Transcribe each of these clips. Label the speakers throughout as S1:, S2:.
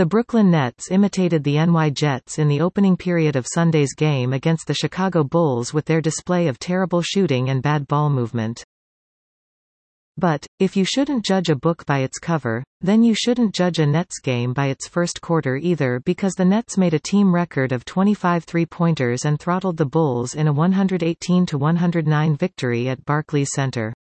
S1: The Brooklyn Nets imitated the NY Jets in the opening period of Sunday's game against the Chicago Bulls with their display of terrible shooting and bad ball movement. But, if you shouldn't judge a book by its cover, then you shouldn't judge a Nets game by its first quarter either, because the Nets made a team record of 25 three-pointers and throttled the Bulls in a 118-109 victory at Barclays Center.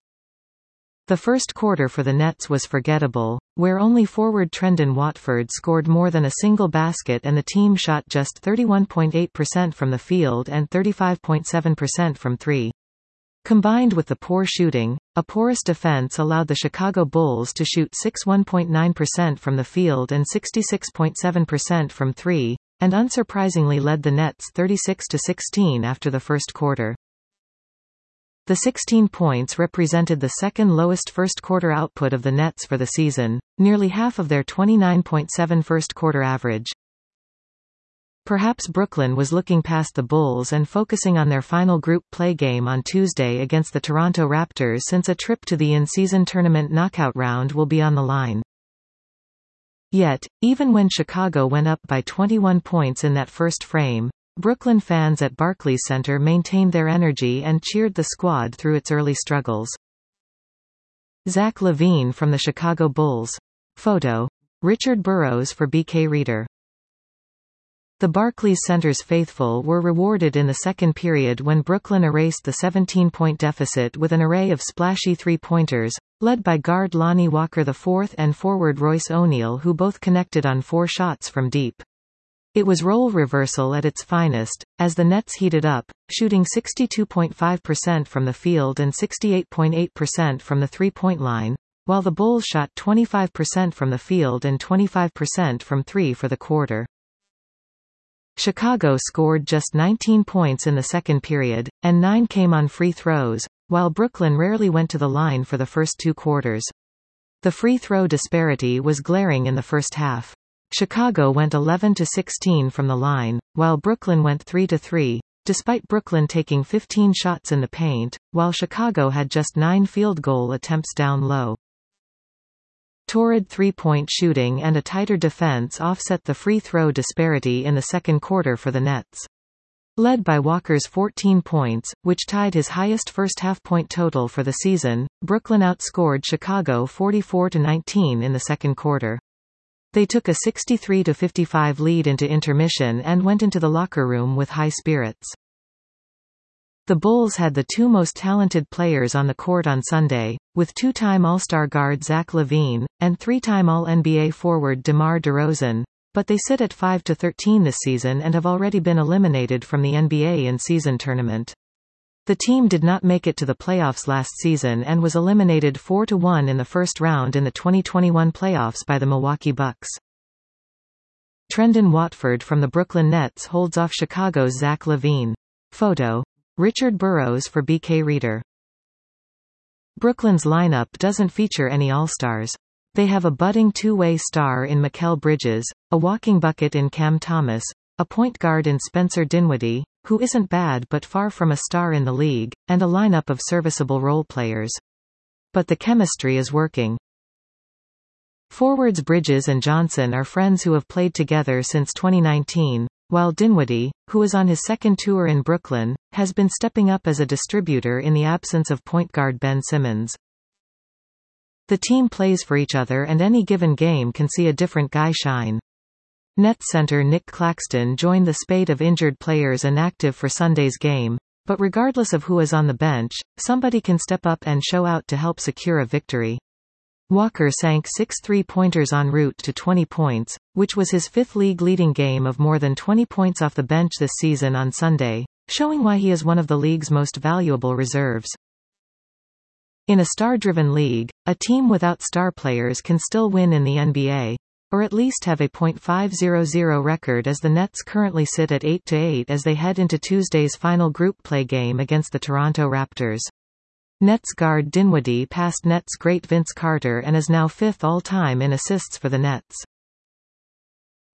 S1: The first quarter for the Nets was forgettable, where only forward Trendon Watford scored more than a single basket and the team shot just 31.8% from the field and 35.7% from three. Combined with the poor shooting, a porous defense allowed the Chicago Bulls to shoot 61.9% from the field and 66.7% from three, and unsurprisingly led the Nets 36-16 after the first quarter. The 16 points represented the second lowest first-quarter output of the Nets for the season, nearly half of their 29.7 first-quarter average. Perhaps Brooklyn was looking past the Bulls and focusing on their final group play game on Tuesday against the Toronto Raptors, since a trip to the in-season tournament knockout round will be on the line. Yet, even when Chicago went up by 21 points in that first frame, Brooklyn fans at Barclays Center maintained their energy and cheered the squad through its early struggles. Zach LaVine from the Chicago Bulls. Photo. Richard Burrows for BK Reader. The Barclays Center's faithful were rewarded in the second period when Brooklyn erased the 17-point deficit with an array of splashy three-pointers, led by guard Lonnie Walker IV and forward Royce O'Neal, who both connected on 4 shots from deep. It was role reversal at its finest, as the Nets heated up, shooting 62.5% from the field and 68.8% from the three-point line, while the Bulls shot 25% from the field and 25% from three for the quarter. Chicago scored just 19 points in the second period, and 9 came on free throws, while Brooklyn rarely went to the line for the first 2 quarters. The free throw disparity was glaring in the first half. Chicago went 11-16 from the line, while Brooklyn went 3-3, despite Brooklyn taking 15 shots in the paint, while Chicago had just 9 field goal attempts down low. Torrid three-point shooting and a tighter defense offset the free throw disparity in the second quarter for the Nets. Led by Walker's 14 points, which tied his highest first-half point total for the season, Brooklyn outscored Chicago 44-19 in the second quarter. They took a 63-55 lead into intermission and went into the locker room with high spirits. The Bulls had the 2 most talented players on the court on Sunday, with 2-time All-Star guard Zach LaVine, and 3-time All-NBA forward DeMar DeRozan, but they sit at 5-13 this season and have already been eliminated from the NBA in-season tournament. The team did not make it to the playoffs last season and was eliminated 4-1 in the first round in the 2021 playoffs by the Milwaukee Bucks. Trendon Watford from the Brooklyn Nets holds off Chicago's Zach LaVine. Photo. Richard Burrows for BK Reader. Brooklyn's lineup doesn't feature any All-Stars. They have a budding two-way star in Mikal Bridges, a walking bucket in Cam Thomas, a point guard in Spencer Dinwiddie, who isn't bad but far from a star in the league, and a lineup of serviceable role players. But the chemistry is working. Forwards Bridges and Johnson are friends who have played together since 2019, while Dinwiddie, who is on his second tour in Brooklyn, has been stepping up as a distributor in the absence of point guard Ben Simmons. The team plays for each other and any given game can see a different guy shine. Nets center Nick Claxton joined the spate of injured players inactive for Sunday's game, but regardless of who is on the bench, somebody can step up and show out to help secure a victory. Walker sank 6 three-pointers en route to 20 points, which was his 5th league-leading game of more than 20 points off the bench this season on Sunday, showing why he is one of the league's most valuable reserves. In a star-driven league, a team without star players can still win in the NBA, or at least have a .500 record, as the Nets currently sit at 8-8 as they head into Tuesday's final group play game against the Toronto Raptors. Nets guard Dinwiddie passed Nets great Vince Carter and is now 5th all-time in assists for the Nets.